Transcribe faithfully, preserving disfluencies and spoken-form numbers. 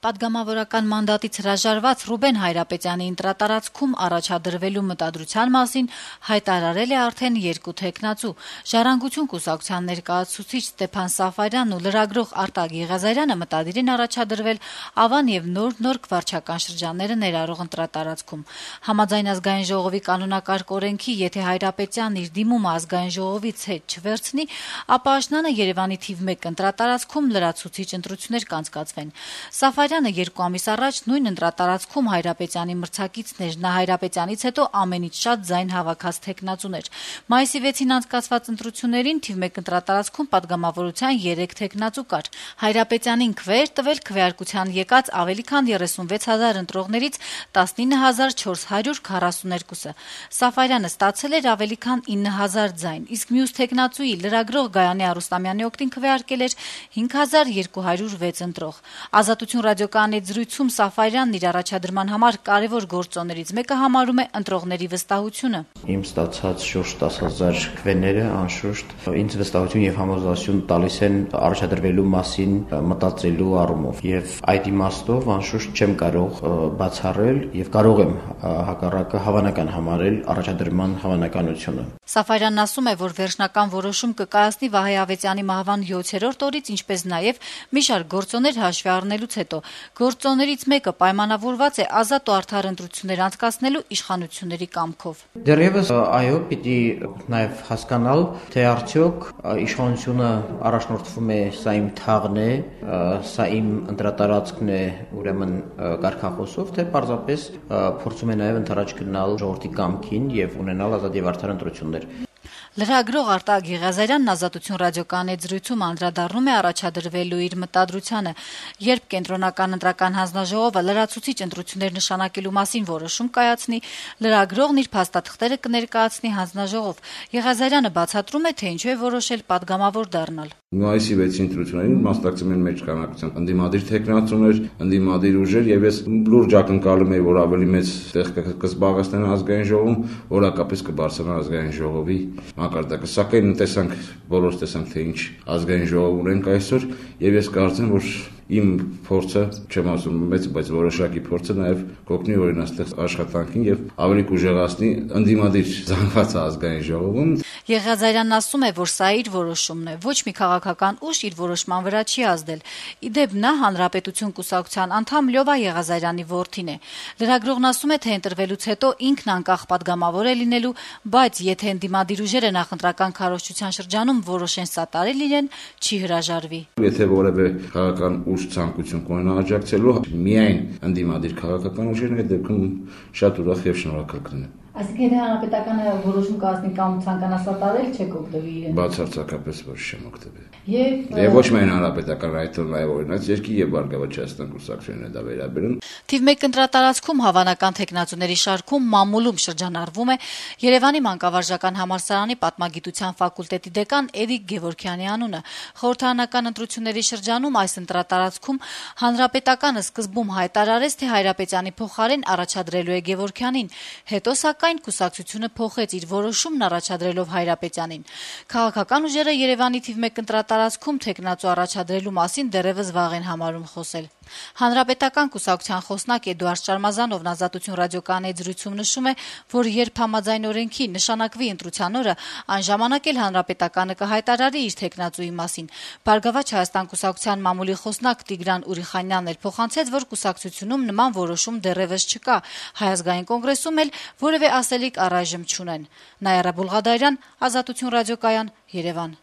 Պատգամավորական մանդատից հրաժարված Ռուբեն Հայրապետյանի ընտրատարածքում առաջադրվելու մտադրության մասին հայտարարել է արդեն երկու թեկնածու։ Ժառանգություն կուսակցության ներկայացուցիչ Ստեփան Սաֆարյանն ու լրագրող Արտակ Եղիազարյանը մտադիր են առաջադրվել Ավան եւ Նոր-Նոր վարչական շրջանները ներառող ընտրատարածքում։ Համաձայն ազգային ժողովի կանոնակարգ օրենքի, եթե Հայրապետյանն իր դիմումը ազգային ժողովից հետ չվերցնի, ապա աշնանը Երևանի թիվ մեկ ընտրատարածքում լրացուցիչ ընտրություններ կանցկացվեն։ Սաֆարյանը երկու ամիս առաջ նույն ընտրատարածքում Հայրապետյանի մրցակիցն էր, նա Հայրապետյանից հետո ամենից շատ ձայն հավաքած թեկնածուն էր։ Մայիսի վեցին անցկացված ընտրություններին թիվ մեկ ընտրատարածքում պատգամավորության երեք թեկնածու կար։ Հայրապետյանին քվեեր տվել քվեարկության եկած ավելի քան երեսունվեց հազար ընտրողներից տասնինը հազար չորս հարյուր քառասուներկուսը։ Սաֆարյանը ստացել էր ավելի քան ինը հազար ձայն, իսկ մյուս թեկնածուի լրագրող Գայանե Արուստամյանի օգտին քվեարկել էր հինգ հազար երկու հարյուր վեց ընտրող։ Ազատություն ռադիոկայանի զրույցում Սաֆարյանն իր առաջադրման համար կարևոր գործոններից մեկը համարում է ընտրողների վստահությունը։ Իմ ստացած շուրջ տասը հազար քվեները անշուշտ ինձ վստահություն եւ համոզվածություն տալիս են առաջադրվելու մասին մտածելու առումով, եւ այդ իմաստով անշուշտ չեմ կարող բացառել եւ կարող եմ հակառակը հավանական համարել առաջադրման հավանականությունը։ Սաֆարյանն ասում է, որ վերջնական որոշում կկայացնի Վահե Ավետյանի մահվան յոթերորդ օրից, ինչպես նաեւ մի շարք գործոններ հաշվի առնելուց հետո։ Գործոններից մեկը պայմանավորված է ազատ ու արդար ընտրություններ անցկացնելու իշխանությունների կամքով։ Դեռևս այո, պիտի նաեւ հասկանալ, թե արդյոք իշխանությունը առաջնորդվում է սա իմ թաղն է, սա իմ ընտրատարածքն է, ուրեմն կարգախոսով, թե պարզապես փորձում է նաեւ ընդառաջ գնալ ժողովրդի կամքին եւ ունենալ ազատ եւ արդար ընտրություններ։ Լրագրող Արտակ Եղիազարյանն Ազատություն ռադիոկայանի զրույցում անդրադառնում է առաջադրվելու իր մտադրությանը, երբ կենտրոնական ընտրական հանձնաժողովը լրացուցիչ ընտրություններ նշանակելու մասին որոշում կայացնի, լրագրողն իր փաստաթղթերը կներկայացնի հանձնաժողով։ Եղիազարյանը բացատրում է, թե ինչու է որոշել պատգամավոր դառնալ։ Մայիսի վեցին ընտրություններին մասնակցում են մեծ քանակությամբ ընդդիմադիր թեկնածուներ, ընդդիմադիր ուժեր, եւ ես լուրջ ակնկալում եմ, որ ավելի մեծ տեղ կզբաղեցնեն ազգային ժողովում, որակապես կբարձրանա ազգային ժողովի մակարդակը։ Սակայն տեսանք, բոլորս տեսանք, թե ինչ ազգային ժողով ունենք այսօր, եւ ես կարծեմ, որ իմ փորձը, չեմ ասում մեծ, բայց որոշակի փորձը նաև կօգնի օրինաստեղ աշխատանքին եւ ավելի կուժեղացնի ընդդիմադիր զանգված ազգային ժողովում։ Եղիազարյանն ասում է, որ սա իր որոշումն է, ոչ մի քաղաքական ուժ իր որոշման վրա չի ազդել։ Իդեպ նա Հանրապետություն կուսակցության անդամ Լյովա Եղիազարյանի որդին է։ Լրագրողն ասում է, թե ընտրվելուց հետո ինքն անկախ պատգամավոր է լինելու, բայց եթե ընդդիմադիր ուժերը նախընտրական քարոզչության շրջանում որոշեն սատարել իրեն, չի հրաժարվի։ Եթե որևէ քաղաքական ուժ ցանկություն կունենա աջակցելու, միայն ընդդիմադիր քաղաքական ուժերն այդ դեպքում շատ ուրախ եւ շնորհակալ կլինեն։ Այսինքն եթե հանրապետականը որոշում կայացնի կամ ցանկանա սատարել, չեք օգտվի իրեն։ Բացարձակապես ոչ չեմ օգտվի։ Եվ Եվ ոչ միայն հանրապետական, այլ նաև օրինակ երկի եւ Բարգավաճ Հայաստան կուսակցությունն է դա վերաբերում։ Թիվ մեկ ընտրատարածքում հավանական թեկնածուների շարքում մամուլում շրջանառվում է Երևանի մանկավարժական համալսարանի պատմագիտության ֆակուլտետի դեկան Էդիկ Գևորգյանի անունը։ Խորհրդարանական ընտրությունների շրջանում այս ընտրատարածքում հանրապետականը սկզբում հայտարարեց, թե Հայրապետյանի փոխարեն առաջադրելու է Գևորգյանին, հետո սակայն կուսակցությունը փոխեց իր որոշումն առաջադրելով Հայրապետյանին։ Քաղաքական ուժերը Երևանի թիվ մեկ ընտրատարածքում թեկնածու առաջադրելու մասին դեռևս վաղ են համարում խոսել։ Հանրապետական կուսակցության խոսնակ Էդուարդ Շարմազանովն Ազատություն ռադիոկայանի զրույցում նշում է, որ երբ համաձայն օրենքի նշանակվի ընտրության օրը, այն ժամանակ էլ Հանրապետականը կհայտարարի իր թեկնածուի մասին։ Բարգավաճ Հայաստան կուսակցության մամուլի խոսնակ Տիգրան Ուրիխանյանն էլ փոխանցեց, որ կուսակցությունում նման որոշում դեռևս չկա։ Հայ ազգային կոնգրեսում էլ որևէ ասելիք առայժմ չունեն։ Նաիրա Բուլղադարյան, Ազատություն ռադիոկայան, Երևան։